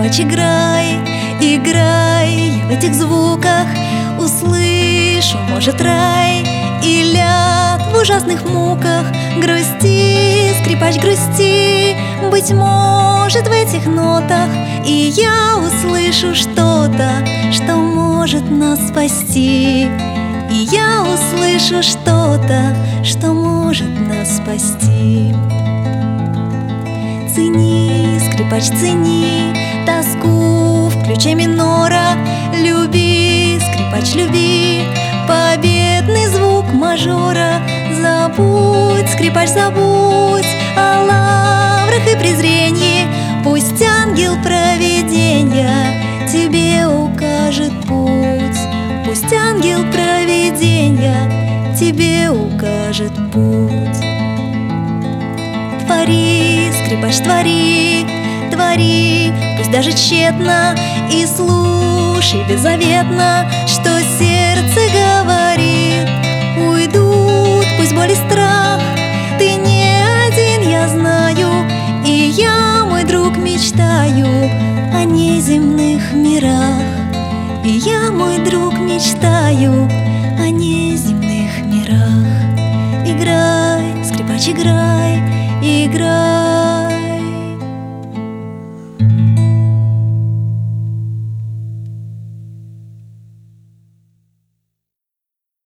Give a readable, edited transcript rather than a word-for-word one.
скрипач, играй, играй. Я в этих звуках услышу, может, рай или ад в ужасных муках. Грусти, скрипач, грусти, быть может, в этих нотах и я услышу что-то, что может нас спасти. И я услышу что-то, что может нас спасти. Цени, скрипач, цени тоску в ключе минора. Люби, скрипач, люби победный звук мажора. Забудь, скрипач, забудь о лаврах и презрении. Пусть ангел провиденья тебе укажет путь. Пусть ангел провиденья тебе укажет путь. Твори, скрипач, твори, твори, пусть даже тщетно, и слушай беззаветно, что сердце говорит. Уйдут, пусть боль и страх, ты не один, я знаю, и я, мой друг, мечтаю о неземных мирах. И я, мой друг, мечтаю о неземных мирах. Играй, скрипач, играй, играй.